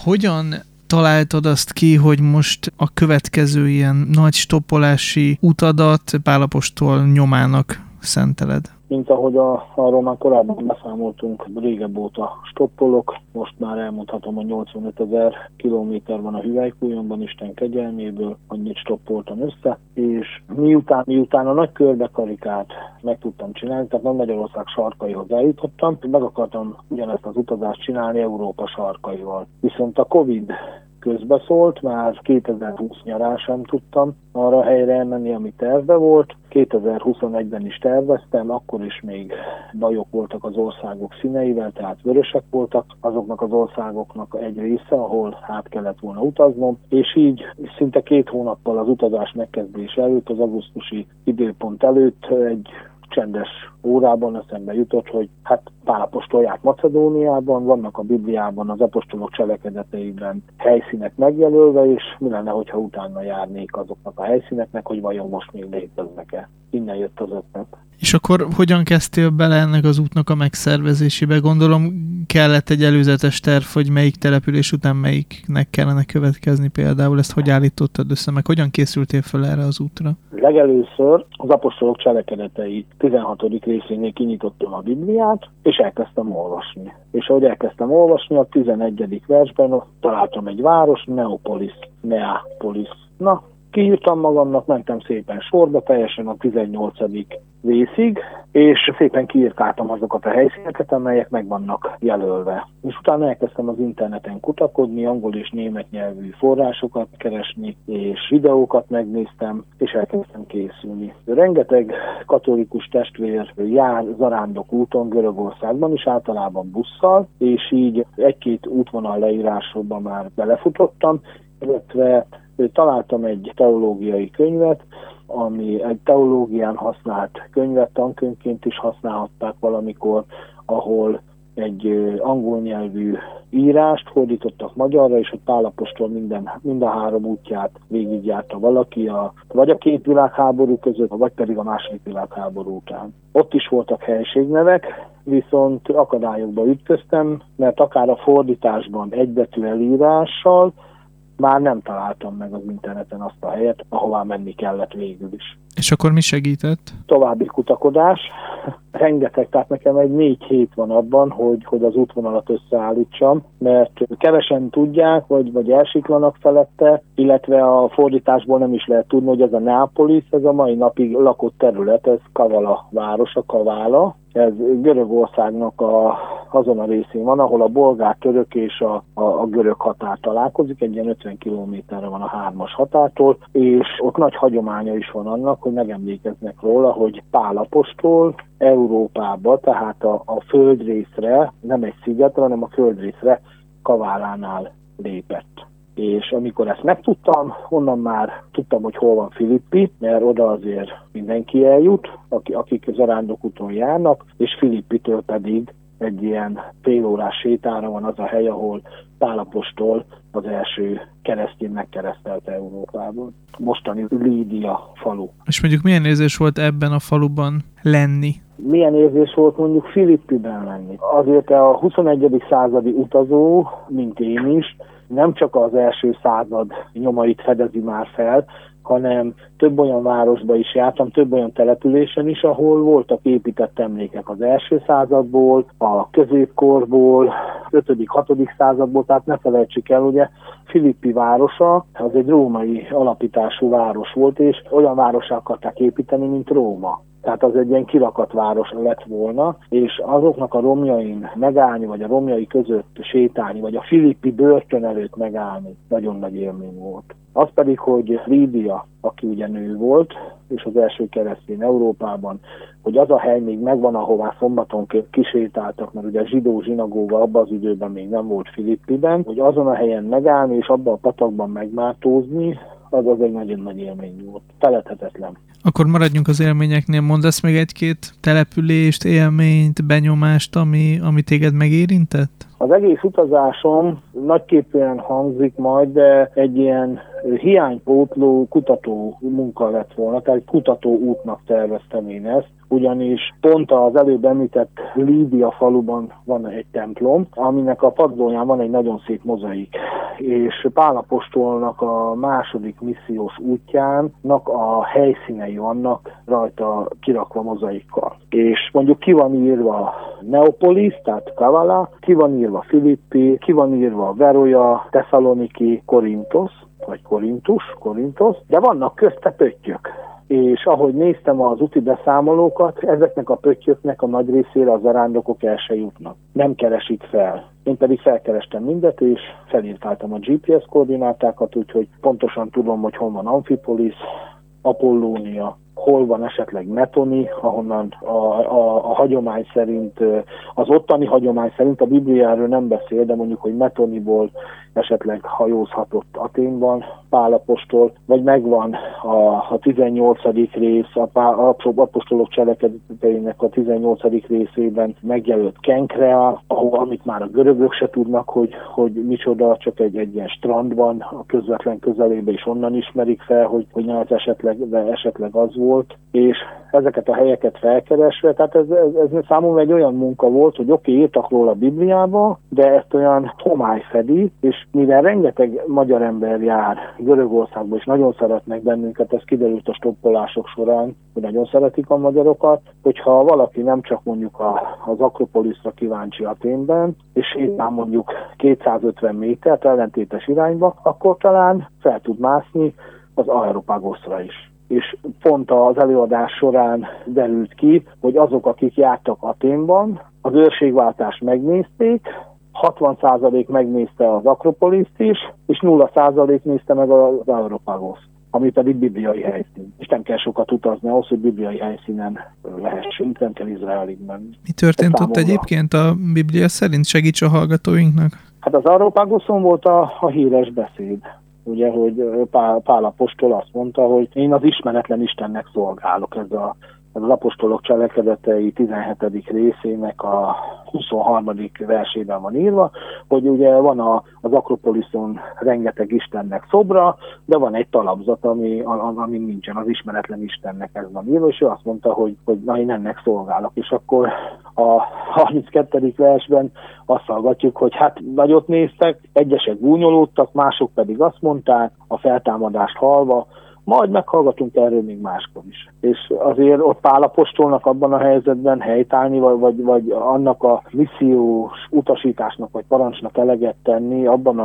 Hogyan találtad azt ki, hogy most a következő ilyen nagy stoppolási utadat Pál apostol nyomának szenteled? Mint ahogy arról már korábban beszámoltunk, régebb óta stoppolok, most már elmondhatom, hogy 85 000 kilométer van a hüvelykujjamban, Isten kegyelméből, annyit stoppoltam össze, és miután a nagy körbekarikát meg tudtam csinálni, tehát Nagy Magyarország sarkaihoz eljutottam, meg akartam ugyanezt az utazást csinálni Európa sarkaival. Viszont a Covid közbeszólt, már 2020 nyarán sem tudtam arra a helyre elmenni, ami tervbe volt. 2021-ben is terveztem, akkor is még bajok voltak az országok színeivel, tehát vörösek voltak azoknak az országoknak egy része, ahol át kellett volna utaznom, és így szinte 2 hónappal az utazás megkezdése előtt, az augusztusi időpont előtt egy csendes órában eszembe jutott, hogy hát Pál apostol járt Macedóniában, vannak a Bibliában, az apostolok cselekedeteiben helyszínek megjelölve, és mi lenne, hogyha utána járnék azoknak a helyszíneknek, hogy vajon most még léteznek-e. Innen jött az ötlet. És akkor hogyan kezdtél bele ennek az útnak a megszervezésébe? Gondolom kellett egy előzetes terv, hogy melyik település után melyiknek kellene következni például. Ezt hogy állítottad össze, meg hogyan készültél fel erre az útra? Legelőször az apostolok cselekedetei 16. részénél kinyitottam a Bibliát, és elkezdtem olvasni. És ahogy elkezdtem olvasni, a 11. versben találtam egy város, Neapolis. Na, kiírtam magamnak, mentem szépen sorba, teljesen a 18. részig, és szépen kiírkáltam azokat a helyszíneket, amelyek meg vannak jelölve. És utána elkezdtem az interneten kutakodni, angol és német nyelvű forrásokat keresni, és videókat megnéztem, és elkezdtem készülni. Rengeteg katolikus testvér jár zarándok úton Görögországban is, általában busszal, és így 1-2 útvonal leírásokban már belefutottam, illetve találtam egy teológiai könyvet, ami egy teológián használt könyvet, tankönyvként is használhatták valamikor, ahol egy angol nyelvű írást fordítottak magyarra, és a Pál apostol mind a 3 útját végigjárta valaki, vagy a 2 világháború között, vagy pedig a második világháború után. Ott is voltak helységnevek, viszont akadályokba ütköztem, mert akár a fordításban egybetű elírással már nem találtam meg az interneten azt a helyet, ahová menni kellett végül is. És akkor mi segített? További kutakodás. Rengeteg, tehát nekem egy 4 hét van abban, hogy az útvonalat összeállítsam, mert kevesen tudják, vagy elsiklanak felette, illetve a fordításból nem is lehet tudni, hogy ez a Neapolis, ez a mai napig lakott terület, ez Kavala városa, Kavala. Ez Görögországnak azon a részén van, ahol a bolgár-török és a görög határ találkozik, egy ilyen 50 kilométerre van a 3-as határtól, és ott nagy hagyománya is van annak, hogy megemlékeznek róla, hogy Pál apostol Európába, tehát a földrészre, nem egy szigetre, hanem a földrészre Kaválánál lépett. És amikor ezt megtudtam, onnan már tudtam, hogy hol van Filippi, mert oda azért mindenki eljut, akik zarándokúton járnak, és Filippitől pedig egy ilyen fél órás sétára van az a hely, ahol Pál apostol az első keresztény megkeresztelte Európában. Mostani Lídia falu. És mondjuk milyen érzés volt ebben a faluban lenni? Milyen érzés volt mondjuk Filippiben lenni? Azért a 21. századi utazó, mint én is, nem csak az első század nyomait fedezi már fel, hanem több olyan városba is jártam, több olyan településen is, ahol voltak épített emlékek az első századból, a középkorból, 5.-6. századból, tehát ne felejtsük el, ugye Filippi városa, az egy római alapítású város volt, és olyan városra akarták építeni, mint Róma. Tehát az egy ilyen kirakat város lett volna, és azoknak a romjain megállni, vagy a romjai között sétálni, vagy a filippi börtön előtt megállni, nagyon nagy élmény volt. Az pedig, hogy Lídia, aki ugye nő volt, és az első keresztény Európában, hogy az a hely még megvan, ahová szombatonként kisétáltak, mert ugye a zsidó zsinagóga abban az időben még nem volt Filippiben, hogy azon a helyen megállni, és abban a patakban megmátózni, az egy nagyon nagy élmény volt. Feledhetetlen. Akkor maradjunk az élményeknél. Mondasz még 1-2 települést, élményt, benyomást, ami téged megérintett? Az egész utazásom nagyképűen hangzik majd, de egy ilyen hiánypótló kutató munka lett volna, tehát egy kutató útnak terveztem én ezt, ugyanis pont az előbb említett Lídia faluban van egy templom, aminek a padlóján van egy nagyon szép mozaik és Pál apostolnak a második missziós útjának a helyszínei vannak rajta kirakva mozaikkal. És mondjuk ki van írva Neapolis, tehát Kavala, ki van írva Filippi, ki van írva Veroja, Tesszaloniki, Korintus, de vannak közte pöttyök. És ahogy néztem az úti beszámolókat, ezeknek a pöttyöknek a nagy részére a zarándokok el se jutnak. Nem keresik fel. Én pedig felkerestem mindet, és felírtáltam a GPS koordinátákat, úgyhogy pontosan tudom, hogy hol van Amphipolis, Apollónia, hol van esetleg Metoni, ahonnan a hagyomány szerint, az ottani hagyomány szerint, a Bibliáról nem beszél, de mondjuk, hogy Metoniból esetleg hajózhatott Athénban Pál apostol, vagy megvan a 18. rész, apostolok cselekedeteinek a 18. részében megjelölt Kenkrea, amit már a görögök se tudnak, hogy micsoda, csak egy ilyen strandban, a közvetlen közelében is onnan ismerik fel, hogy ez esetleg az volt, és ezeket a helyeket felkeresve, tehát ez számomra egy olyan munka volt, hogy oké, írtak róla a Bibliába, de ezt olyan homály fedi, és mivel rengeteg magyar ember jár Görögországba, és nagyon szeretnek bennünket, ez kiderült a stoppolások során, hogy nagyon szeretik a magyarokat, hogyha valaki nem csak mondjuk az Akropoliszra kíváncsi Athénben, és sétál mondjuk 250 métert ellentétes irányba, akkor talán fel tud mászni az Areopagoszra is. És pont az előadás során derült ki, hogy azok, akik jártak Athénban, az őrségváltást megnézték, 60% megnézte az Akropoliszt is, és 0% nézte meg az Areopagoszt, ami pedig bibliai helyszín. És nem kell sokat utazni ahhoz, hogy bibliai helyszínen lehessünk, nem kell Izraelig menni. Mi történt ott egyébként a Biblia szerint? Segíts a hallgatóinknak. Hát az Areopagoszon volt a híres beszéd. Ugye, hogy Pál apostol azt mondta, hogy én az ismeretlen Istennek szolgálok. Ez az apostolok cselekedetei 17. részének a 23. versében van írva, hogy ugye van az Akropoliszon rengeteg Istennek szobra, de van egy talapzat, ami nincsen, az ismeretlen Istennek ez van írva, és ő azt mondta, hogy na, én ennek szolgálok. És akkor a 32. versben azt hallgatjuk, hogy hát nagyot néztek, egyesek gúnyolódtak, mások pedig azt mondták, a feltámadást hallva, majd meghallgatunk erről még máskor is. És azért ott Pál apostolnak abban a helyzetben helytállni, vagy annak a missziós utasításnak, vagy parancsnak eleget tenni, abban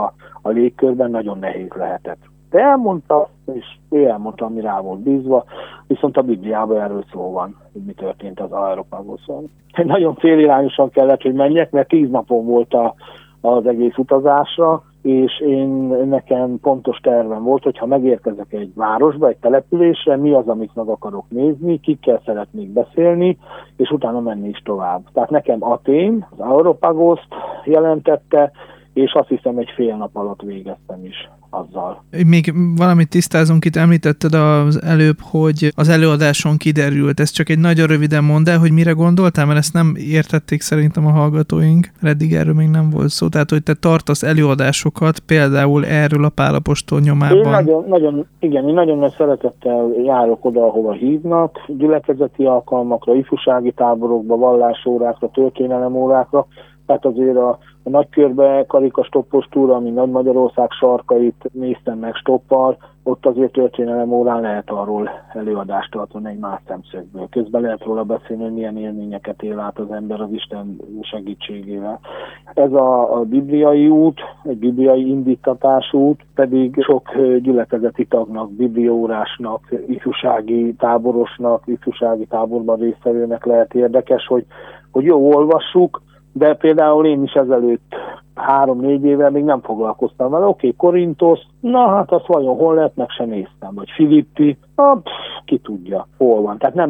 a légkörben nagyon nehéz lehetett. De elmondta, és ő elmondta, ami rá volt bízva, viszont a Bibliában erről szó van, hogy mi történt az Areopagoszon. Nagyon félirányosan kellett, hogy menjek, mert 10 napon volt az egész utazásra, és nekem pontos tervem volt, hogy ha megérkezek egy városba, egy településre, mi az, amit meg akarok nézni, kikkel szeretnék beszélni, és utána menni is tovább. Tehát nekem Athén, az Areopagoszt jelentette, és azt hiszem egy fél nap alatt végeztem is azzal. Még valamit tisztázunk, itt említetted az előbb, hogy az előadáson kiderült. Ez csak egy nagyon röviden mondd el, hogy mire gondoltál, mert ezt nem értették szerintem a hallgatóink. Eddig erről még nem volt szó. Tehát, hogy te tartasz előadásokat például erről a Pál apostol nyomában. Én nagyon nagy szeretettel járok oda, ahova hívnak, gyülekezeti alkalmakra, ifjúsági táborokba, vallásórákra, történelemórákra. Tehát azért a nagykörbe karikastoppos túra, ami Nagy Magyarország sarkait néztem meg stoppal, ott azért történelem órán lehet arról előadást tartani egy más szemszögből. Közben lehet róla beszélni, hogy milyen élményeket él át az ember az Isten segítségével. Ez a bibliai út, egy bibliai indítatás út, pedig sok gyülekezeti tagnak, bibliaórásnak, ifjúsági táborosnak, ifjúsági táborban résztvevőnek lehet érdekes, hogy jó olvassuk, de például én is ezelőtt 3-4 évvel még nem foglalkoztam vele. Oké, Korintus, na hát azt vajon hol lehet, meg sem néztem. Vagy Filippi, ki tudja, hol van. Tehát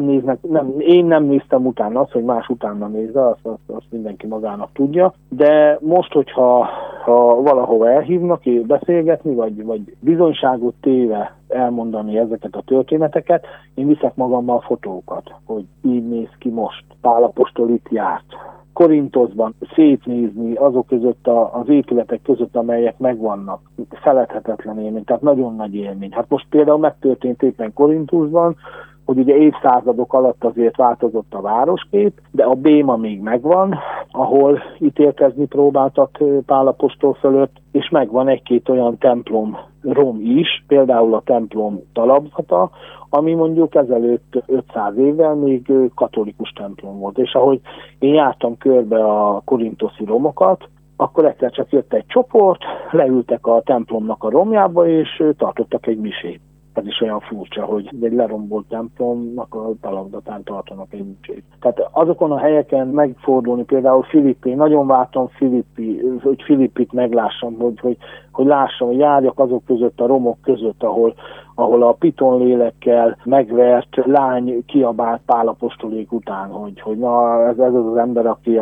én nem néztem utána azt, hogy más utána nézze, azt mindenki magának tudja. De most, hogyha valahova elhívnak beszélgetni, vagy bizonyságot téve elmondani ezeket a történeteket, én viszek magammal fotókat, hogy így néz ki most. Pál apostol itt járt. Korinthosban szétnézni azok között az épületek között, amelyek megvannak. Feledhetetlen élmény, tehát nagyon nagy élmény. Hát most például megtörtént éppen Korinthusban, hogy ugye évszázadok alatt azért változott a városkép, de a béma még megvan, ahol ítélkezni próbáltak Pál apostol fölött, és megvan egy-két olyan templom rom is, például a templom talapzata, ami mondjuk ezelőtt 500 évvel még katolikus templom volt. És ahogy én jártam körbe a korintoszi romokat, akkor egyszer csak jött egy csoport, leültek a templomnak a romjába, és tartottak egy misét. Ez is olyan furcsa, hogy egy lerombolt templomnak a talapzatán tartanak egy misét. Tehát azokon a helyeken megfordulni, például Filippi, nagyon vártam hogy Filippit meglássam, hogy lássam, hogy járjak azok között, a romok között, ahol a pitonlélekkel megvert lány kiabált Pál apostolék után, hogy na, ez az ember, aki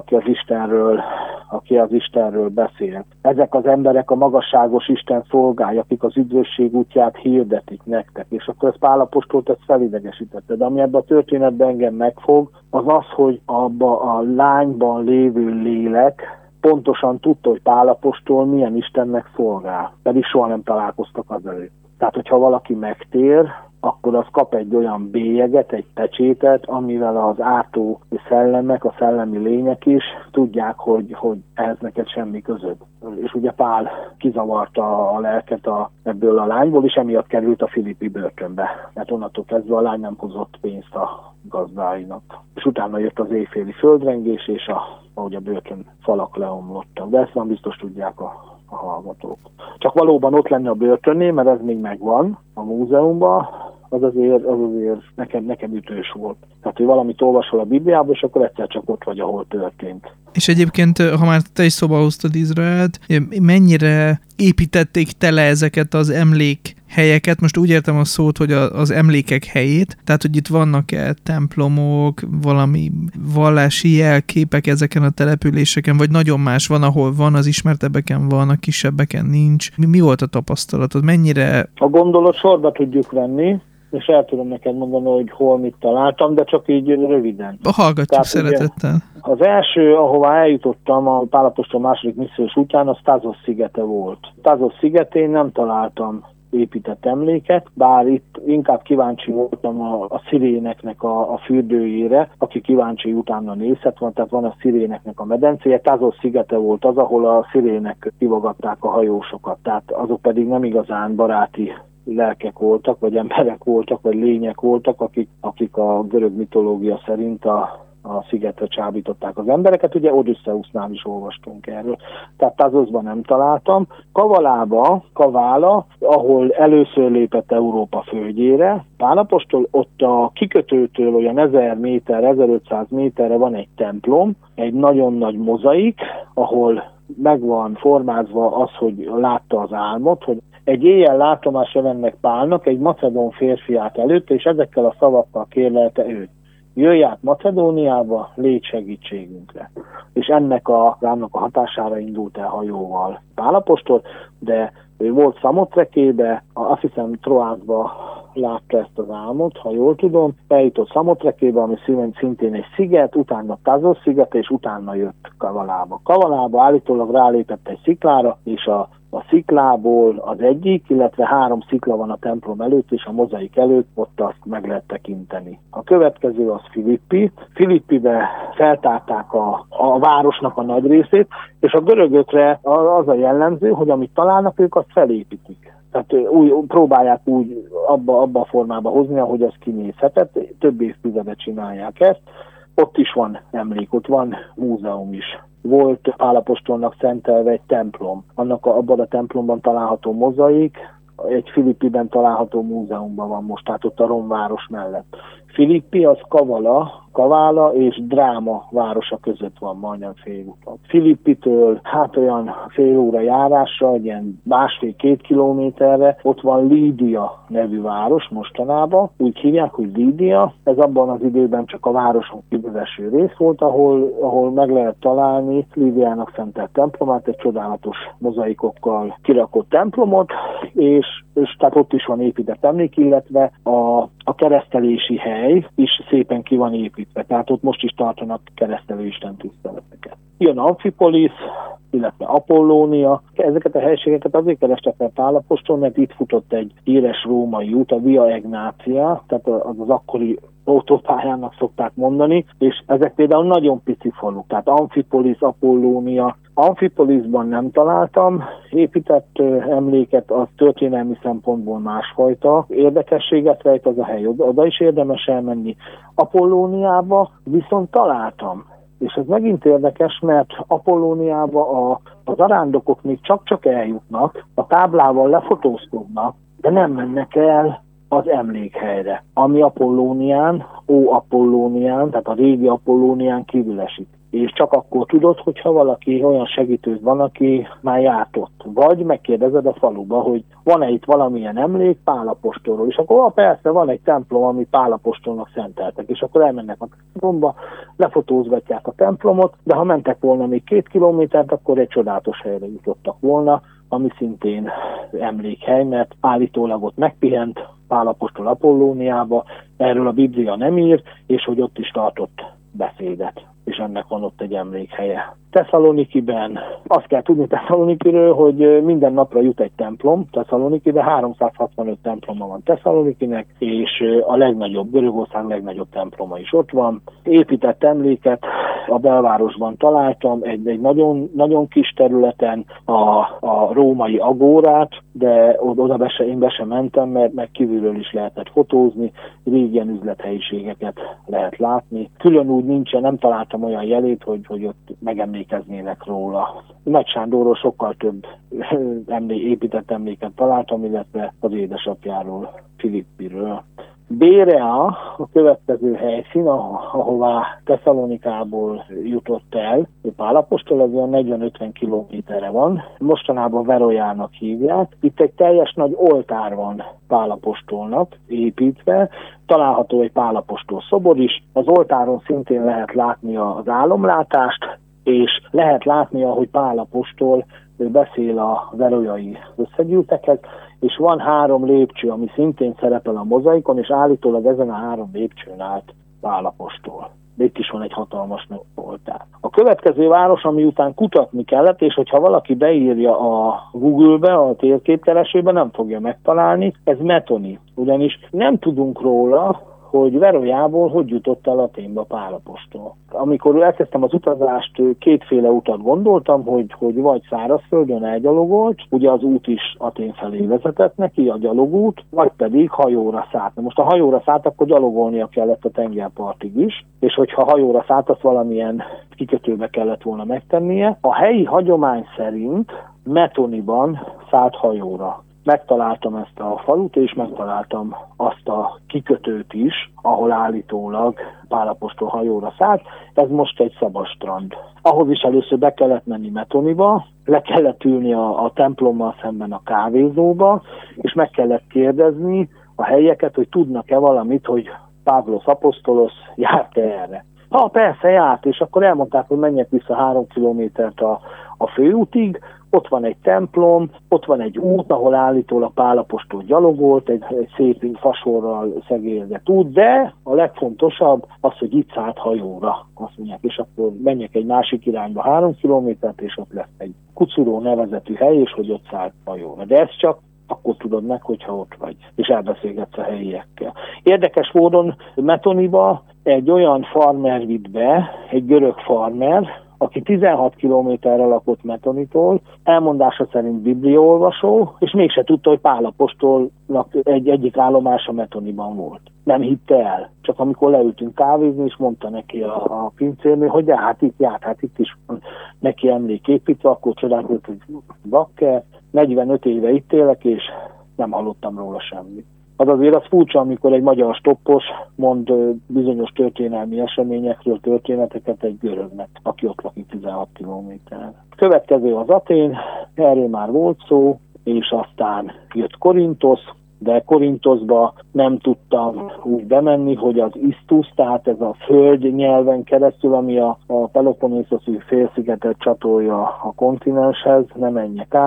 az Istenről beszél. Ezek az emberek a magasságos Isten szolgálja, akik az üdvösség útját hirdetik nektek. És akkor ez Pál apostolt ezt felidegesítette. De ami ebben a történetben engem megfog, az, hogy abba a lányban lévő lélek pontosan tudta, hogy Pál apostol milyen Istennek szolgál. Pedig soha nem találkoztak azelőtt. Tehát, hogyha valaki megtér, akkor az kap egy olyan bélyeget, egy pecsétet, amivel az ártó szellemek, a szellemi lények is tudják, hogy ehhez neked semmi közöd. És ugye Pál kizavarta a lelket ebből a lányból, és emiatt került a filippi börtönbe. Mert onnantól kezdve a lány nem hozott pénzt a gazdáinak. És utána jött az éjféli földrengés, és ahogy a börtön falak leomlottak. De ezt nem biztos tudják a hallgatók. Csak valóban ott lenne a börtönnél, mert ez még megvan a múzeumban, az azért nekem ütős volt. Tehát, hogy valamit olvasol a Bibliában, és akkor egyszer csak ott vagy, ahol történt. És egyébként, ha már te is szóba hoztad Izraelt, mennyire építették tele ezeket az emlékhelyeket? Most úgy értem a szót, hogy az emlékek helyét, tehát, hogy itt vannak-e templomok, valami vallási jelképek ezeken a településeken, vagy nagyon más van, ahol van, az ismertebbeken van, a kisebbeken nincs. Mi volt a tapasztalatod? Mennyire... A gondolat sorba tudjuk venni, és el tudom neked mondani, hogy hol mit találtam, de csak így röviden. Hallgatjuk tehát, szeretettel. Ugye, az első, ahová eljutottam a Pál apostol második missziós után, az Tazos szigete volt. Tazos szigetén nem találtam épített emléket, bár itt inkább kíváncsi voltam a sziréneknek a fürdőjére, aki kíváncsi utána nézhet van, tehát van a sziréneknek a medencéje. Tazos szigete volt az, ahol a szirének kivogatták a hajósokat, tehát azok pedig nem igazán baráti lelkek voltak, vagy emberek voltak, vagy lények voltak, akik a görög mitológia szerint a szigetre csábították az embereket. Ugye Odysseusnál is olvastunk erről. Tehát Tazosban nem találtam. Kavála, ahol először lépett Európa földjére, Pál apostol, ott a kikötőtől olyan 1000 méter, 1500 méterre van egy templom, egy nagyon nagy mozaik, ahol meg van formázva az, hogy látta az álmot, hogy egy éjjel látomása vennek Pálnak egy macedón férfiát előtt, és ezekkel a szavakkal kérlelte őt. Jöjj át Macedóniába, légy segítségünkre. És ennek a hatására indult el hajóval Pál apostol, de ő volt Szamotrekébe, azt hiszem Troászba látta ezt az álmot, ha jól tudom, eljutott Szamotrekébe, ami szintén egy sziget, utána Tazos sziget, és utána jött Kavalába. Kavalába állítólag rálépett egy sziklára, és a sziklából az egyik, illetve 3 szikla van a templom előtt, és a mozaik előtt ott azt meg lehet tekinteni. A következő az Filippi. Filippibe feltárták a városnak a nagy részét, és a görögökre az a jellemző, hogy amit találnak, ők azt felépítik. Tehát próbálják úgy abba a formába hozni, ahogy az kinézhetett. Több évtizedet csinálják ezt. Ott is van emlék, ott van múzeum is. Volt Pál apostolnak szentelve egy templom. Abban a templomban található mozaik, egy Filippiben található múzeumban van most, tehát ott a romváros mellett. Filippi az Kavala és Dráma városa között van, majdnem félúton. Filippitől olyan fél óra járásra, egy ilyen 1,5-2 kilométerre, ott van Lídia nevű város mostanában, úgy hívják, hogy Lídia. Ez abban az időben csak a városon kívüleső rész volt, ahol meg lehet találni Lídiának szentelt templomát, egy csodálatos mozaikokkal kirakott templomot, és tehát ott is van épített emlék, illetve a keresztelési hely is szépen ki van építve, tehát ott most is tartanak keresztelő istentiszteleteket. Jön Amfipolis, illetve Apollónia. Ezeket a helységeket azért kerestek fel Pál apostol, mert itt futott egy híres római út, a Via Egnatia, tehát az akkori autópályának szokták mondani, és ezek például nagyon pici faluk, tehát Amphipolis, Apollónia. Amphipolisban nem találtam épített emléket, az történelmi szempontból másfajta érdekességet rejt az a hely, oda is érdemes elmenni. Apollóniába viszont találtam. És ez megint érdekes, mert Apollóniába az arándokok még csak-csak eljutnak, a táblával lefotózkodnak, de nem mennek el az emlékhelyre, ami Apollónián, Apollónián, tehát a régi Apollónián kívül esik. És csak akkor tudod, hogyha valaki olyan segítőd van, aki már járt ott. Vagy megkérdezed a faluba, hogy van-e itt valamilyen emlék Pál apostolról, és akkor persze van egy templom, ami Pál apostolnak szenteltek, és akkor elmennek a templomba, lefotózgatják a templomot, de ha mentek volna még 2 kilométert, akkor egy csodálatos helyre jutottak volna, ami szintén emlékhely, mert állítólag ott megpihent Pál apostol Apollóniába, erről a Biblia nem ír, és hogy ott is tartott beszédet, és ennek van ott egy emlékhelye. Tesszalonikiben azt kell tudni Tesszalonikiről, hogy minden napra jut egy templom Tesszalonikiben, 365 temploma van Tesszalonikinek, és a legnagyobb, Görögország legnagyobb temploma is ott van. Épített emléket a belvárosban találtam, egy nagyon, nagyon kis területen a római agórát, de én be sem mentem, mert kívülről is lehetett fotózni, régen üzlethelyiségeket lehet látni. Külön úgy nincsen, nem találtam olyan jelét, hogy ott megemlékeznének róla. Nagy Sándorról sokkal több épített emléket találtam, illetve az édesapjáról, Filippiről. Bérea a következő helyszín, ahová Tesszalonikából jutott el. Pál apostol, ez olyan 40-50 kilométerre van. Mostanában Verojának hívják. Itt egy teljes nagy oltár van Pál apostolnak építve. Található egy Pál apostol szobor is. Az oltáron szintén lehet látni az álomlátást, és lehet látni, ahogy Pál apostol beszél a verojai összegyűltekhez, és van 3 lépcső, ami szintén szerepel a mozaikon, és állítólag ezen a 3 lépcsőn állt Pál apostol. De itt is van egy hatalmas oltár. A következő város, ami után kutatni kellett, és hogyha valaki beírja a Google-be, a térképkeresőbe, nem fogja megtalálni, ez Metoni. Ugyanis nem tudunk róla, hogy Verojából hogy jutott el Athénba Pál apostol. Amikor elkezdtem az utazást, 2 utat gondoltam, hogy vagy szárazföldön elgyalogolt, ugye az út is Atén felé vezetett neki, a gyalogút, vagy pedig hajóra szállt. Most a hajóra szállt, akkor gyalogolnia kellett a tengerpartig is, és hogyha hajóra szállt, azt valamilyen kikötőbe kellett volna megtennie. A helyi hagyomány szerint Metoniban szállt hajóra. Megtaláltam ezt a falut, és megtaláltam azt a kikötőt is, ahol állítólag Pál apostol hajóra szállt. Ez most egy szabadstrand. Ahhoz is először be kellett menni Metoniba, le kellett ülni a templommal szemben a kávézóba, és meg kellett kérdezni a helyeket, hogy tudnak-e valamit, hogy Pavlos apostolosz járt-e erre. Ha persze járt, és akkor elmondták, hogy menjek vissza 3 kilométert a főútig, ott van egy templom, ott van egy út, ahol állítólag Pál apostol gyalogolt, egy szép fasorral szegélyezett út, de a legfontosabb az, hogy itt szállt hajóra, azt mondják, és akkor menjek egy másik irányba 3 kilométert, és ott lesz egy Kucuró nevezetű hely, és hogy ott szállt hajóra. De ez csak akkor tudod meg, hogyha ott vagy, és elbeszélgetsz a helyiekkel. Érdekes módon Metoniba egy olyan farmer vitt be, egy görög farmer, aki 16 kilométerre lakott Metonitól, elmondása szerint bibliaolvasó, és mégse tudta, hogy Pál apostolnak egyik állomása Metoniban volt. Nem hitte el. Csak amikor leültünk kávézni, és mondta neki a pincérnő, hogy de hát itt járt, hát itt is van neki emléképítve, akkor csodálkozott, hogy bakker, 45 éve itt élek, és nem hallottam róla semmit. Az azért az furcsa, amikor egy magyar stoppos mond bizonyos történelmi eseményekről történeteket egy görögnek, aki ott lakik 16 kilométeren. Következő az Atén, erről már volt szó, és aztán jött Korintosz, de Korintoszba nem tudtam úgy bemenni, hogy az Isztus, tehát ez a föld nyelven keresztül, ami a Peloponnészoszi félszigetet csatolja a kontinenshez, ne menjek át.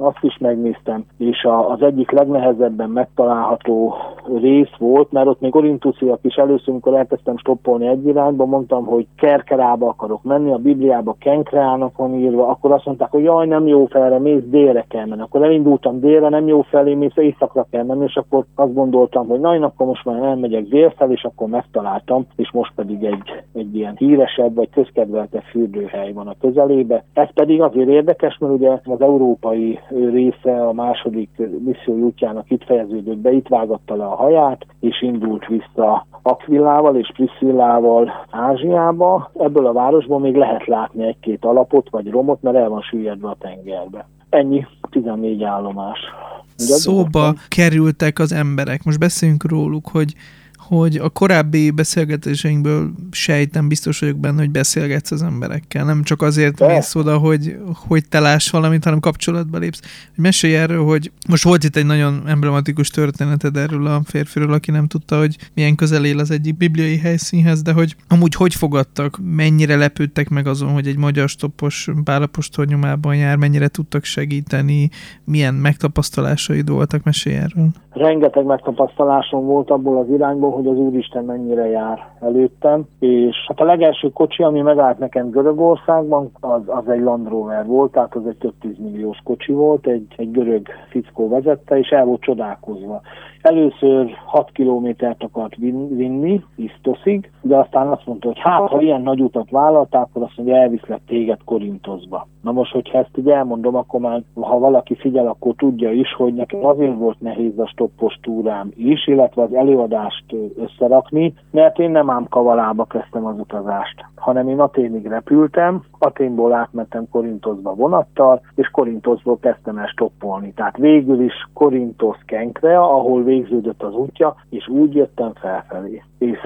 azt is megnéztem, és az egyik legnehezebben megtalálható rész volt, mert ott még korintusziak is először, amikor elkezdtem stoppolni egy irányba, mondtam, hogy Kerkerába akarok menni, a Bibliába Kenkreának van írva, akkor azt mondták, hogy jaj, nem jó felre, mész, délre kell menni. Akkor elindultam délre, nem jó felé, mész, északra kell menni, és akkor azt gondoltam, hogy na, én akkor most már elmegyek délfel, és akkor megtaláltam, és most pedig egy ilyen híresebb, vagy közkedveltebb fürdőhely van a közelébe. Ez pedig azért érdekes, mert ugye az európai része a második misszió útjának itt fejeződött be, itt vágatta le a haját, és indult vissza Aquilával és Priscillával Ázsiába. Ebből a városból még lehet látni egy-két alapot, vagy romot, mert el van süllyedve a tengerbe. Ennyi, 14 állomás. Szóba kerültek az emberek. Most beszéljünk róluk, hogy a korábbi beszélgetéseinkből sejtem, biztos vagyok benne, hogy beszélgetsz az emberekkel. Nem csak azért mész oda, hogy te láss valamit, hanem kapcsolatba lépsz. Mesélj erről, hogy most volt itt egy nagyon emblematikus történeted erről a férfiről, aki nem tudta, hogy milyen közel él az egyik bibliai helyszínhez, de hogy amúgy hogy fogadtak, mennyire lepődtek meg azon, hogy egy magyar stoppos Pál apostol nyomában jár, mennyire tudtak segíteni, milyen megtapasztalásaid voltak, mesélj erről. Rengeteg megtapasztalásom volt abból az irányból, hogy az Úristen mennyire jár előttem, és hát a legelső kocsi, ami megállt nekem Görögországban, az egy Land Rover volt, tehát az egy több 10 milliós kocsi volt, egy görög fickó vezette, és el volt csodálkozva. Először 6 kilométert akart vinni, Isztoszig, de aztán azt mondta, hogy hát, ha ilyen nagy utat vállaltál, akkor azt mondja, elviszlek téged Korintoszba. Na most, hogyha ezt így elmondom, akkor már, ha valaki figyel, akkor tudja is, hogy nekem azért volt nehéz a stoppos túrám is, illetve az előadást összerakni, mert én nem ám Kavalába kezdtem az utazást, hanem én Athénig repültem, Athénból átmentem Korintoszba vonattal, és Korintoszból kezdtem el stoppolni. Tehát végül is Korintosz Kenkrea, ahol végződött az útja, és úgy jöttem felfelé,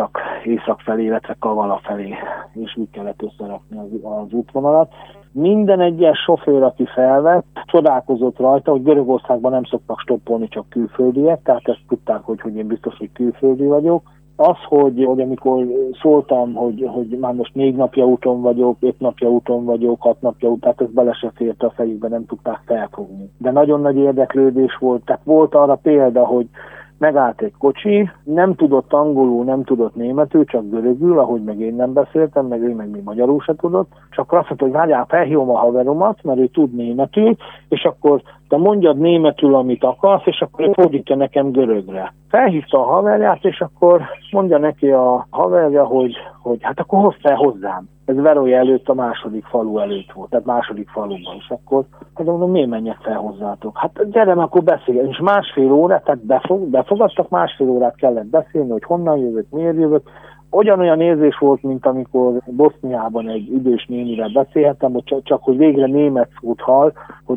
észak felé, illetve Kavala felé, és úgy kellett összerakni az útvonalat. Minden egyes sofőr, aki felvett, csodálkozott rajta, hogy Görögországban nem szoktak stoppolni, csak külföldiek, tehát ezt tudták, hogy én biztos, hogy külföldi vagyok. Az, hogy amikor szóltam, hogy már most 4 napja úton vagyok, 5 napja úton vagyok, 6 napja úton, tehát ez bele se fért a fejükbe, nem tudták felfogni. De nagyon nagy érdeklődés volt, tehát volt arra példa, hogy megállt egy kocsi, nem tudott angolul, nem tudott németül, csak görögül, ahogy meg én nem beszéltem, meg ő meg még magyarul se tudott, csak azt mondta, hogy várjál, felhívom a haveromat, mert ő tud németül, és akkor te mondjad németül, amit akarsz, és akkor ő fordítja nekem görögre. Felhívta a haverját, és akkor mondja neki a haverja, hogy hát akkor hozz fel hozzám. Ez Verója előtt, a második falu előtt volt, tehát második faluban. És akkor mondom, miért menjek fel hozzátok? Hát gyere, akkor beszélj. És másfél órát, tehát befogadtak, másfél órát kellett beszélni, hogy honnan jövök, miért jövök. Ugyanolyan érzés volt, mint amikor Boszniában egy idős nénivel beszélhettem, csak hogy végre német szót hall,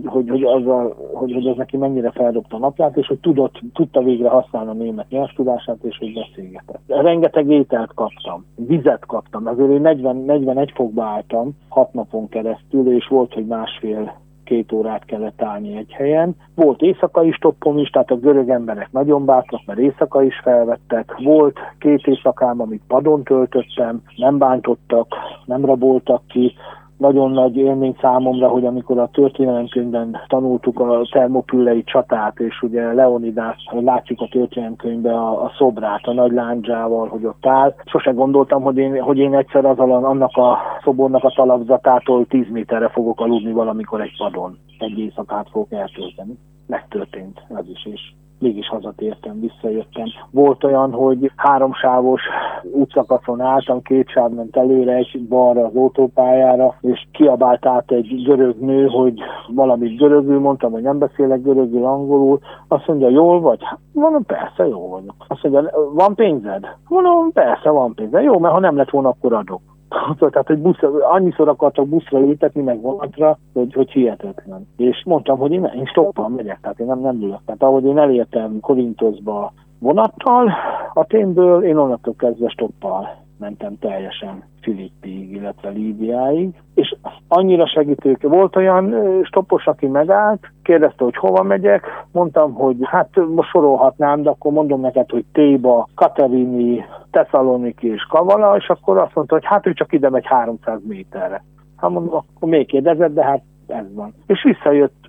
hogy az neki mennyire feldobta a napját, és hogy tudta végre használni a német nyelvtudását, és hogy beszélgetett. Rengeteg ételt kaptam, vizet kaptam, azért én 41 fokba álltam 6 napon keresztül, és volt, hogy 1,5-2 órát kellett állni egy helyen. Volt éjszakai stoppom is, tehát a görög emberek nagyon bátrak, mert éjszaka is felvettek. Volt 2 éjszakám, amit padon töltöttem, nem bántottak, nem raboltak ki. Nagyon nagy élmény számomra, hogy amikor a történelemkönyvben tanultuk a Termopülei csatát, és ugye Leonidas, látjuk a történelemkönyvben a szobrát, a nagy lándzsával, hogy ott áll. Sose gondoltam, hogy én egyszer annak a szobornak a talapzatától 10 méterre fogok aludni valamikor egy padon. Egy éjszakát fogok eltölteni. Megtörtént ez is, és mégis hazatértem, visszajöttem. Volt olyan, hogy 3 sávos útszakaszon álltam, 2 sáv ment előre, egy balra az autópályára, és kiabált át egy görög nő, hogy valamit görögül, mondtam, hogy nem beszélek görögül, angolul. Azt mondja, jól vagy? Mondom, persze, jól vagyok. Azt mondja, van pénzed? Mondom, persze, van pénzed. Jó, mert ha nem lett volna, akkor adok. Tehát, hogy annyiszor akartak buszra létetni, meg vonatra, hogy hihetetlen. És mondtam, hogy én stoppal megyek, tehát én nem ülök. Tehát ahogy én elértem Korintoszba vonattal, Athénből, én onnantól kezdve stoppal mentem teljesen Filippig, illetve Líbiáig, és annyira segítők. Volt olyan stoppos, aki megállt, kérdezte, hogy hova megyek, mondtam, hogy hát most sorolhatnám, de akkor mondom neked, hogy Théba, Katerini, Tesszaloniki és Kavala, és akkor azt mondta, hogy hát ő csak ide megy 300 méterre. Hát mondom, akkor még kérdezett, de hát ez van. És visszajött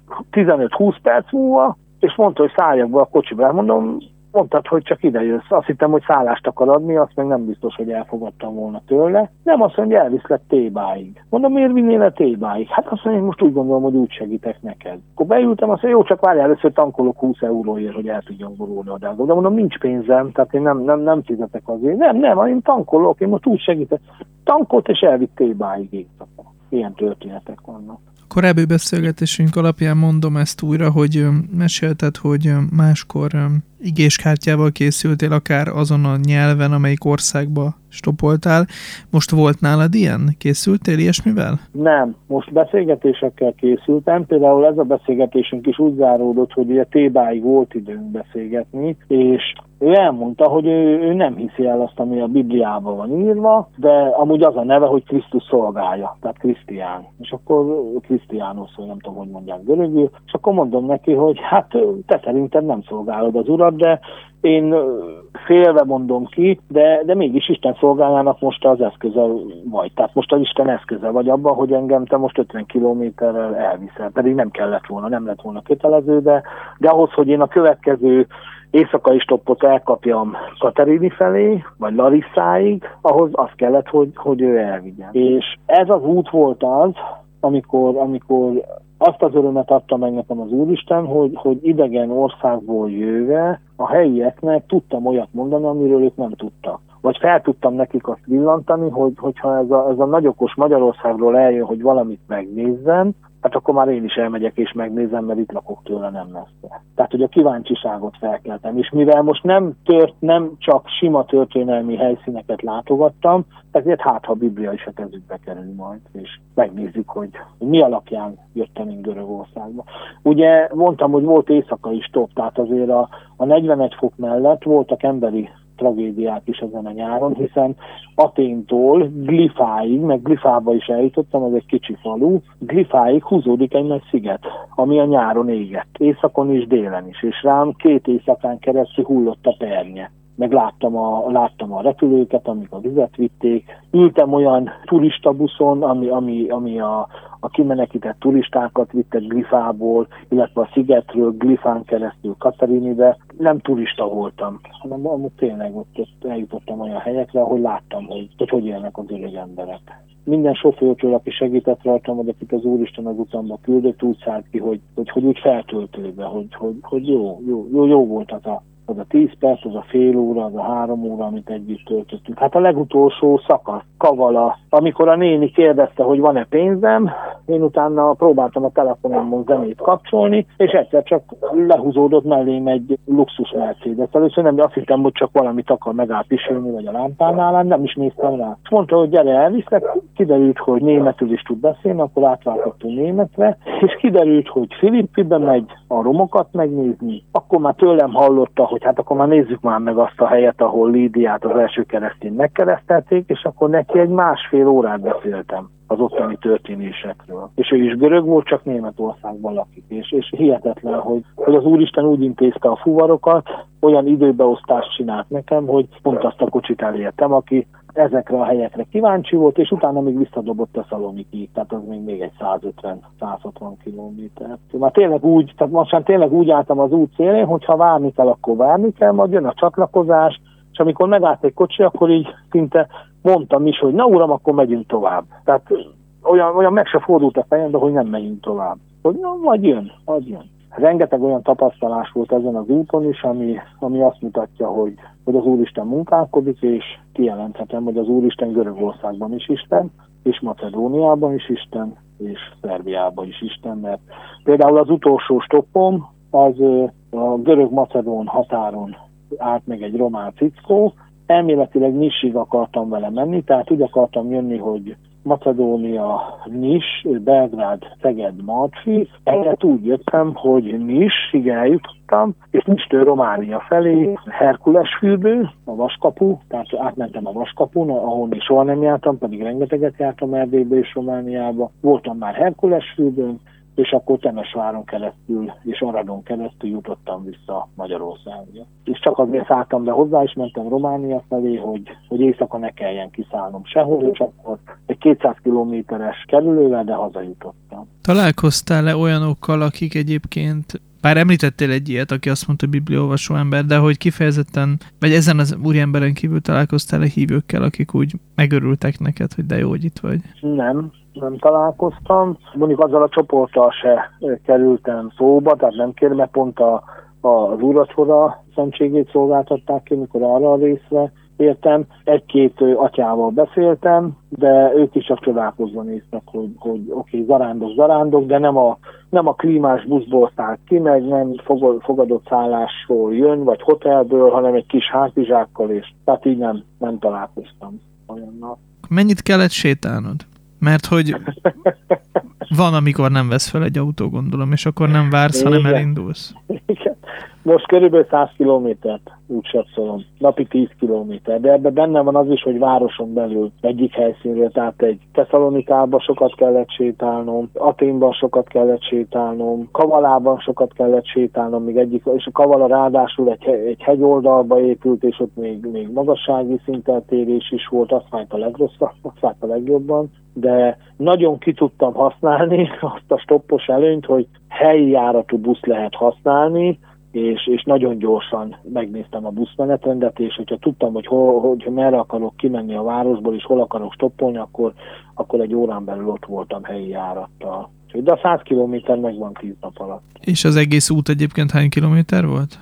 15-20 perc múlva, és mondta, hogy szálljak be a kocsiba. Mondtad, hogy csak ide jössz. Azt hittem, hogy szállást akar adni, azt meg nem biztos, hogy elfogadtam volna tőle. Nem, azt mondja, elviszlek T-báig. Mondom, miért vinnél a T-báig? Hát azt mondja, most úgy gondolom, hogy úgy segítek neked. Akkor beültem, azt mondja, jó, csak várjál, először tankolok 20 euróért, hogy el tudjam borulni oda. De mondom, nincs pénzem, tehát én nem fizetek azért. Nem, én tankolok, én most úgy segítek. Tankolt és elvitt T-báig. Ilyen történetek vannak. Korábbi beszélgetésünk alapján mondom ezt újra, hogy mesélted, hogy máskor igéskártyával készültél, akár azon a nyelven, amelyik országba stopoltál. Most volt nálad ilyen? Készültél ilyesmivel? Nem, most beszélgetésekkel készültem. Például ez a beszélgetésünk is úgy záródott, hogy ugye T-báig volt időnk beszélgetni, és ő elmondta, hogy ő nem hiszi el azt, ami a Bibliában van írva, de amúgy az a neve, hogy Krisztus szolgálja, tehát Krisztián. És akkor Krisztiánosz, nem tudom, hogy mondják görögül, és akkor mondom neki, hogy hát te szerinted nem szolgálod az Urat, de én félve mondom ki, de mégis Isten szolgálának most az eszköze vagy. Tehát most az Isten eszköze vagy abban, hogy engem te most 50 kilométerrel elviszel. Pedig nem lett volna kötelező, de ahhoz, hogy én a következő éjszakai stoppot elkapjam Katerini felé, vagy Larissáig, ahhoz az kellett, hogy ő elvigyen. És ez az út volt az, amikor azt az örömet adta meg nekem az Úristen, hogy idegen országból jöve a helyieknek tudtam olyat mondani, amiről ők nem tudtak. Vagy fel tudtam nekik azt villantani, hogyha ez a nagyokos Magyarországról eljön, hogy valamit megnézzen, hát akkor már én is elmegyek és megnézem, mert itt lakok tőle nem messze. Tehát, hogy a kíváncsiságot felkeltem. És mivel most nem csak sima történelmi helyszíneket látogattam, ezért ha a Biblia is a kezükbe kerül majd, és megnézzük, hogy mi alapján jöttem én Görögországba. Ugye mondtam, hogy volt éjszakai stopp, tehát azért a 41 fok mellett voltak emberi tragédiák is ezen a nyáron, hiszen Aténtól Glifáig, meg Glifába is eljutottam, ez egy kicsi falu, Glifáig húzódik egy nagy sziget, ami a nyáron égett, északon és délen is, és rám 2 éjszakán keresztül hullott a pernye. Meg láttam a repülőket, amik a vizet vitték. Ültem olyan turistabuszon, ami a kimenekített turistákat vitte Glifából, illetve a szigetről Glifán keresztül Katerinibe. Nem turista voltam, hanem amúgy tényleg ott eljutottam olyan helyekre, ahol láttam, hogy élnek az öreg emberek. Minden sofőrtől, aki segített rajtam, vagy akit az Úristen az utamba küldött, úgy szállt ki, hogy úgy feltöltőbe, hogy jó volt az a 10 perc, az a fél óra, az a 3 óra, amit együtt töltöttünk. Hát a legutolsó szakasz, Kavala, amikor a néni kérdezte, hogy van-e pénzem, én utána próbáltam a telefonomon zenét kapcsolni, és egyszer csak lehúzódott mellém egy luxus Mercedes. Először nem, azt hittem, hogy csak valamit akar megállt pisilni, vagy a lámpánál, nem is néztem rá. És mondta, hogy gyere, elviszlek, kiderült, hogy németül is tud beszélni, akkor átváltottunk németre, és kiderült, hogy Filippibe megy a romokat megnézni, akkor már tőlem hallotta, hogy hát akkor már nézzük már meg azt a helyet, ahol Lídiát, az első keresztényt megkeresztelték, és akkor neki egy 1,5 órát beszéltem az ottani történésekről. És ő is görög volt, csak Németországban lakik. És hihetetlen, hogy az Úristen úgy intézte a fuvarokat, olyan időbeosztást csinált nekem, hogy pont azt a kocsit elértem, aki ezekre a helyekre kíváncsi volt, és utána még visszadobott a Szalonikig, tehát az még egy 150-160 kilométer. Már tényleg úgy álltam az út szélén, hogy ha várni kell, akkor várni kell, majd jön a csatlakozás, és amikor megállt egy kocsi, akkor így szinte mondtam is, hogy na uram, akkor megyünk tovább. Tehát olyan meg se fordult a fejembe, hogy nem megyünk tovább. Hogy na, majd jön. Rengeteg olyan tapasztalás volt ezen az úton is, ami azt mutatja, hogy az Úristen munkálkodik, és kijelenthetem, hogy az Úristen Görögországban is Isten, és Macedóniában is Isten, és Szerbiában is Isten, mert például az utolsó stoppom az a görög-macedón határon állt meg egy román cickó, elméletileg Nisig akartam vele menni, tehát úgy akartam jönni, hogy Macedónia, Nis, Belgrád, Szeged, Marci. Egyet úgy jöttem, hogy Nisig eljutottam, és Nistől Románia felé Herkulesfürdő, a Vaskapu, tehát átmentem a Vaskapun, ahol még soha nem jártam, pedig rengeteget jártam Erdélybe és Romániába. Voltam már Herkulesfürdőn, és akkor Temesváron keresztül és Aradon keresztül jutottam vissza Magyarországra. És csak azért szálltam be hozzá, és mentem Románia felé, hogy éjszaka ne kelljen kiszállnom sehol, és akkor egy 200 kilométeres kerülővel, de hazajutottam. Találkoztál-e olyanokkal, akik egyébként, bár említettél egy ilyet, aki azt mondta, hogy bibliaolvasó ember, de hogy kifejezetten, vagy ezen az úriemberen kívül találkoztál-e hívőkkel, akik úgy megörültek neked, hogy de jó, hogy itt vagy? Nem találkoztam. Mondjuk azzal a csoporttal se kerültem szóba, tehát nem kérem, mert pont az úrvacsora szentségét szolgáltatták ki, mikor arra a részre értem. Egy-két atyával beszéltem, de ők is csak csodálkozva néztek, hogy oké, zarándok, de nem a klímás buszból szállt ki, meg nem fogadott szállásról jön, vagy hotelből, hanem egy kis hátizsákkal, és tehát így nem találkoztam olyannal. Mennyit kellett sétálnod? Mert hogy van, amikor nem vesz fel egy autó, gondolom, és akkor nem vársz, hanem elindulsz. Igen. Most körülbelül 100 kilométert úgy satszolom, napi 10 kilométer, de ebben benne van az is, hogy városon belül egyik helyszínről, tehát egy Tesszalonikában sokat kellett sétálnom, Athénban sokat kellett sétálnom, Kavalában sokat kellett sétálnom, és a Kavala ráadásul egy hegyoldalba épült, és ott még magassági szinteltérés is volt, azt fájt a legrosszabb, azt fájt a legjobban, de nagyon ki tudtam használni azt a stoppos előnyt, hogy helyi járatú busz lehet használni, és nagyon gyorsan megnéztem a buszmenetrendet, és hogyha tudtam, hogy merre akarok kimenni a városból, és hol akarok stoppolni, akkor egy órán belül ott voltam helyi járattal. De a 100 kilométer megvan 10 nap alatt. És az egész út egyébként hány kilométer volt?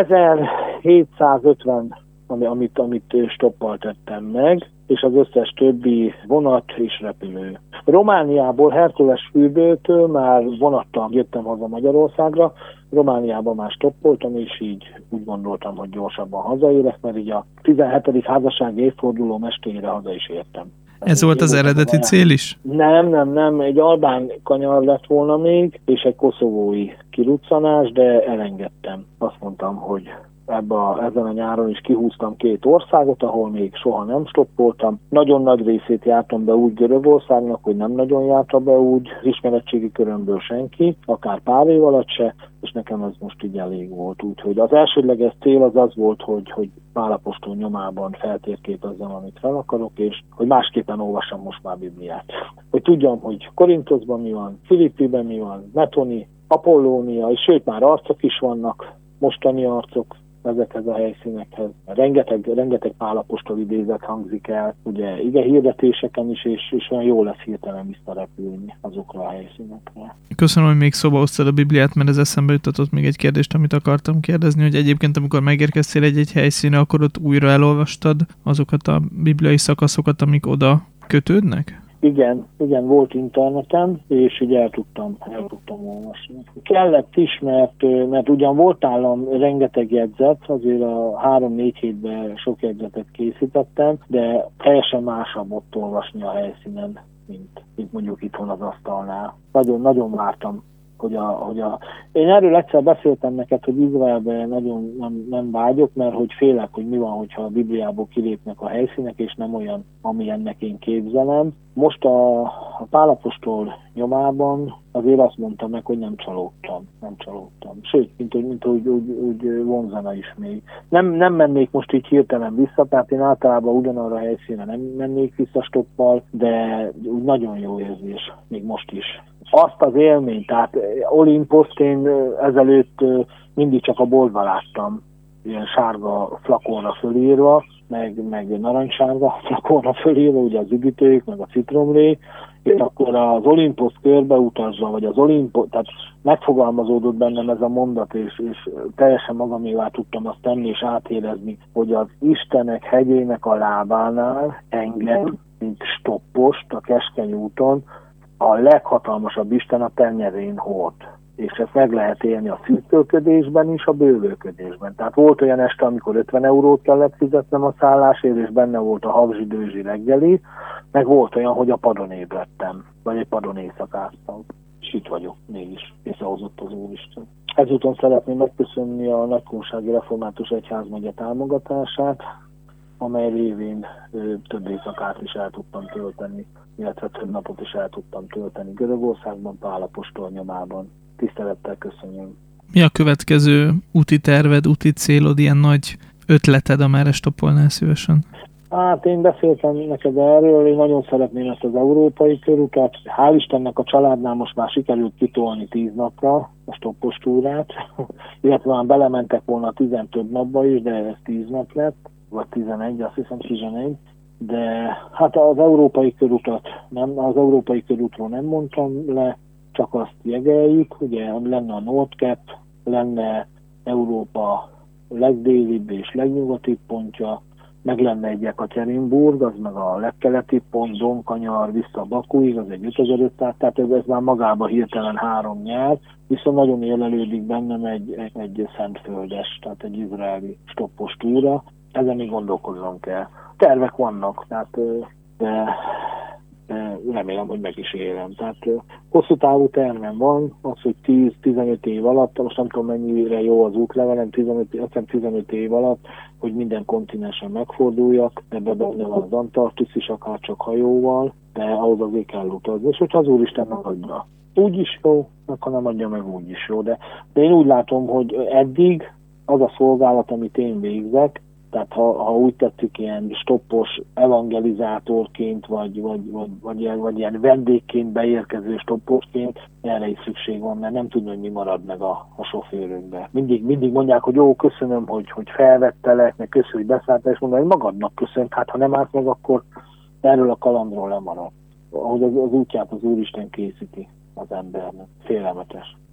1750, amit stoppal tettem meg, és az összes többi vonat és repülő. Romániából, Herkulesfürdőtől már vonattal jöttem haza Magyarországra, Romániában már stoppoltam, és így úgy gondoltam, hogy gyorsabban hazaérek, mert így a 17. házassági évforduló estére haza is értem. Ez volt az eredeti cél is? Nem. Egy albán kanyar lett volna még, és egy koszovói kiruccanás, de elengedtem. Azt mondtam, hogy ezen a nyáron is kihúztam 2 országot, ahol még soha nem stoppoltam. Nagyon nagy részét jártam be úgy Görögországnak, hogy nem nagyon járta be úgy ismeretségi körömből senki, akár pár év alatt se, és nekem ez most így elég volt. Úgyhogy az elsődleges cél az volt, hogy Pál apostol nyomában feltérképezzem, amit fel akarok, és hogy másképpen olvassam most már Bibliát. Hogy tudjam, hogy Korintoszban mi van, Filippiben mi van, Metoni, Apollónia, és sőt már arcok is vannak, mostani arcok ezekhez a helyszínekhez. Rengeteg Pál apostol idézet hangzik el, ugye ige hirdetéseken is, és olyan jó lesz hirtelen visszarepülni azokra a helyszínekre. Köszönöm, hogy még szóba hoztad a Bibliát, mert ez eszembe jutatott még egy kérdést, amit akartam kérdezni, hogy egyébként amikor megérkeztél egy helyszínre, akkor ott újra elolvastad azokat a bibliai szakaszokat, amik oda kötődnek? Igen, volt internetem, és így el tudtam olvasni. Kellett is, mert ugyan volt nálam rengeteg jegyzet, azért a 3-4 hétben sok jegyzetet készítettem, de teljesen másabb ott olvasni a helyszínen, mint mondjuk itthon az asztalnál. Nagyon vártam, Én erről egyszer beszéltem neked, hogy Izraelben nagyon nem vágyok, mert hogy félek, hogy mi van, hogyha a Bibliából kilépnek a helyszínek, és nem olyan, amilyennek én képzelem. Most a Pál apostol nyomában azért azt mondtam meg, hogy nem csalódtam. Sőt, mint úgy vonzana is még. Nem mennék most így hirtelen vissza, tehát én általában ugyanarra a helyszínre nem mennék vissza stoppal, de úgy nagyon jó érzés, még most is. Azt az élményt, tehát Olimposzt én ezelőtt mindig csak a boltban láttam, ilyen sárga flakonra fölírva, meg narancssárga flakonra fölírva, ugye az üdítők, meg a citromlé, és akkor az Olimposzt körbeutazva, vagy az tehát megfogalmazódott bennem ez a mondat, és teljesen magamévá tudtam azt tenni, és átérezni, hogy az Istenek hegyének a lábánál engem, mint stoppost a keskeny úton, a leghatalmasabb Isten a tenyerén hord. És ezt meg lehet élni a szűkölködésben is, a bővölködésben. Tehát volt olyan este, amikor 50 eurót kellett fizetnem a szállásért, és benne volt a habzsi-dőzsi reggeli, meg volt olyan, hogy a padon ébredtem, vagy egy padon éjszakáztam. És itt vagyok mégis, visszahozott az Úristen. Ezúton szeretném megköszönni a Nagykunsági Református Egyházmegye támogatását, amely révén több éjszakát is el tudtam tölteni, illetve több napot is el tudtam tölteni Görögországban, Pál apostol nyomában. Tisztelettel köszönöm. Mi a következő úti terved, úti célod, ilyen nagy ötleted, amerre stoppolnál szívesen? Hát én beszéltem neked erről, én nagyon szeretném ezt az európai körutat. Hál' Istennek a családnál most már sikerült kitolni 10 napra a stoppos túrát, illetve már belementek volna 10 több napba is, de ez 10 nap lett, vagy 11, azt hiszem 11. De hát az európai körútról nem mondtam le, csak azt jegeljük, ugye lenne a Nordkap, lenne Európa legdélibb és legnyugatibb pontja, meg lenne egy Ekaterinburg, az meg a legkeletibb pont, Donkanyar vissza Bakuig, az egy 5500, tehát ez már magában hirtelen 3 nyár, viszont nagyon élelődik bennem egy szentföldes, tehát egy izraeli stoppos túra, ezen még gondolkoznom kell. Tervek vannak, tehát de remélem, hogy meg is élem. Tehát hosszú távú tervem van, az, hogy 10-15 év alatt, most nem tudom mennyire jó az útlevelem, 15 év alatt, hogy minden kontinensen megforduljak, ebben benne van az Antarktisz is, akár csak hajóval, de ahhoz azért kell utazni, és hogyha az Úristen megadja. Úgy is jó, ha nem adja meg, úgy is jó, de én úgy látom, hogy eddig az a szolgálat, amit én végzek, tehát ha úgy tettük, ilyen stoppos evangelizátorként, vagy ilyen vendégként beérkező stopposként, erre is szükség van, mert nem tudom, hogy mi marad meg a sofőrökbe. Mindig mondják, hogy jó, köszönöm, hogy felvettelek, meg köszönöm, hogy beszálltál, és mondom, hogy magadnak köszönöm, hát ha nem állt meg, akkor erről a kalandról lemarad. Ahogy az útját az Úristen készíti az embernek. Félelmetes.